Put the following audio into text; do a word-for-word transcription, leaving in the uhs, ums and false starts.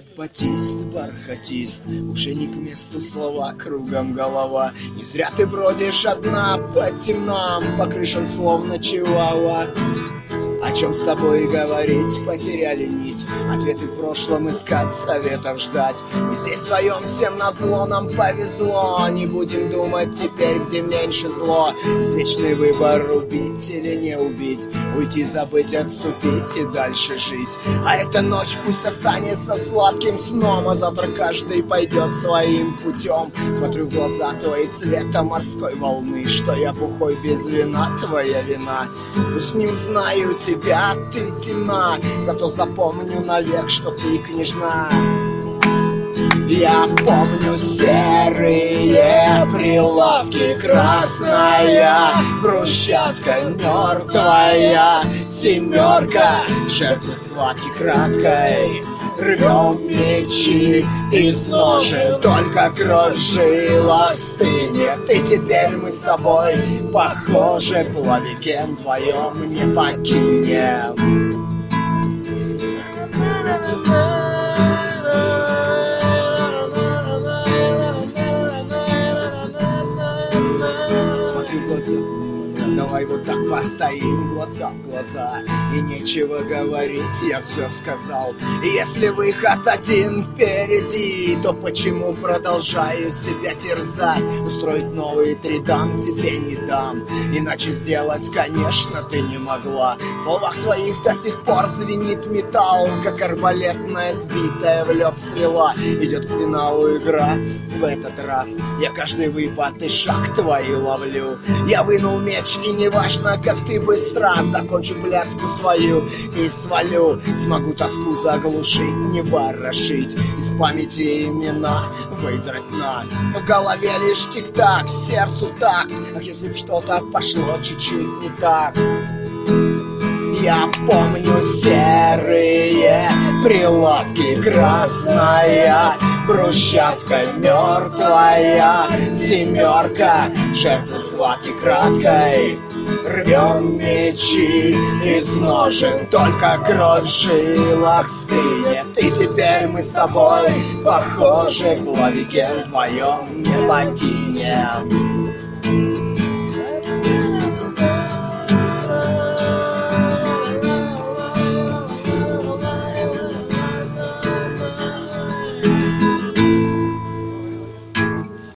Этот батист, бархатист, уже не к месту слова, кругом голова. Не зря ты бродишь одна по темнам, по крышам словно чиуауа. О чем с тобой говорить, потеряли нить, ответы в прошлом искать, советов ждать. Мы здесь вдвоем, всем назло, нам повезло. Не будем думать теперь, где меньше зло. Извечный выбор, убить или не убить, уйти, забыть, отступить и дальше жить. А эта ночь пусть останется сладким сном, а завтра каждый пойдет своим путем. Смотрю в глаза твои цвета морской волны, что я бухой без вина, твоя вина. Пусть не узнаю тебя, тебя, ты темна, зато запомню навек, что ты княжна. Я помню серые прилавки, красная брусчатка, мертвая семерка, жертвы схватки краткой. Рвем мечи из ножен, только кровь в жилах стынет. И теперь мы с тобой похожи, плавикен вдвоем не покинем. Смотри в глаза, давай вот так постоим, глаза в глаза. И нечего говорить, я все сказал. И если выход один впереди, то почему продолжаю себя терзать? Устроить новый тридам тебе не дам, иначе сделать, конечно, ты не могла. В словах твоих до сих пор звенит металл, как арбалетная, сбитая в лед стрела. Идет к финалу игра в этот раз. Я каждый выпад и шаг твой ловлю. Я вынул меч, и неважно, как ты быстро, закончу пляску свою и свалю. Смогу тоску заглушить, не ворошить, из памяти имена выдрать на. В голове лишь тик-так, сердцу так. Ах, если б что-то пошло чуть-чуть не так. Я помню серые прилавки, красная брусчатка, мертвая семерка, жертвы схватки краткой. Рвем мечи из ножен, только кровь в жилах стынет. И теперь мы с тобой похожи, плавикен вдвоем не покинем.